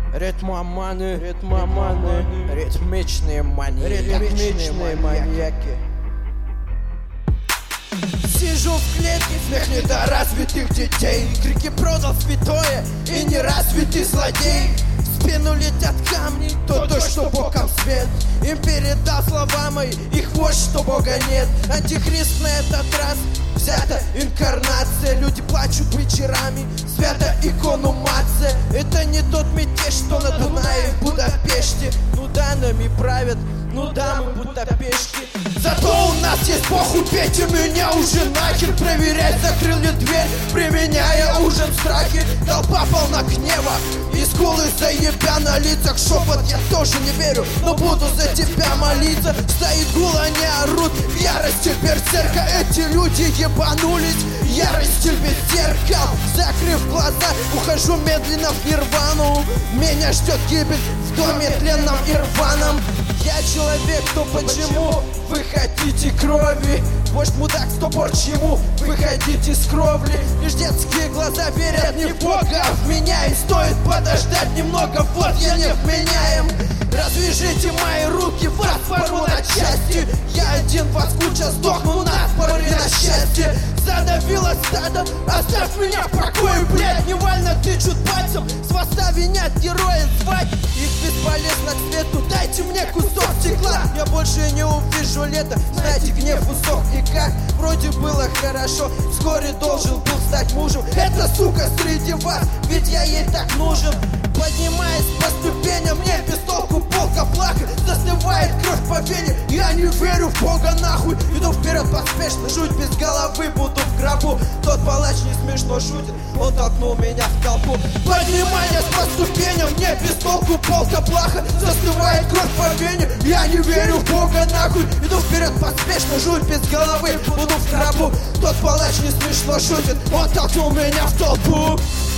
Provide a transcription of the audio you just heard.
Ритмоманы, ритмичные маньяки. Сижу в клетке, смех недоразвитых детей. Крики продал святое и неразвитый злодей. В спину летят камни, то дождь, что боком свет. Им передал слова мои, их вождь, что Бога нет. Антихрист на этот раз взята инкарнация. Люди плачут вечерами, свято иконумация. Это не тот мятеж, что на Дунае в Будапеште. Ну да, нами правят, ну да, мы будапешки. Зато у нас есть Бог, убейте меня уже нахер. Проверять, закрыл ли дверь, применяя ужин в страхе. Толпа полна гнева, и скулы заебя на лицах. Шепот, я тоже не верю, но буду за тебя молиться. Стоит гул, они орут в ярости берсерка. Эти люди ебанулись, ярость без зеркал. Закрыв глаза, ухожу медленно в нирвану. Меня ждет гибель в доме тленном и рваном. Я человек, то почему вы хотите крови? Вождь мудак, стопор чему вы хотите с кровли? Лишь детские глаза верят не в Бога, а в меня. И стоит подождать немного, вот я не вменяем. Развяжите мои руки, вас порву на части. Я один, вас куча, сдохну на порве на счастье. Задавило стадом, оставь меня в покое, блядь. Невольно тычут пальцем, с хвоста винят героя звать. Их бесполезно к свету, дайте мне кусок стекла. Я больше не увижу лето, знаете, гнев усох. И как вроде было хорошо, вскоре должен был стать мужем. Эта сука среди вас, ведь я ей так нужен. Поднимаясь по ступеням, мне без толку полка плака. Застывает кровь по вене, я не верю в Бога нахуй. Иду вперед поспешно, жуть без головы, буду в гробу. Тот палач не смешно шутит, он толкнул меня в толпу. Поднимаясь по ступеням, мне без толку полка плаха. Застывает кровь по вене, я не верю в Бога нахуй. Иду вперед поспешно, жуть без головы, буду в гробу. Тот палач не смешно шутит, он толкнул меня в толпу.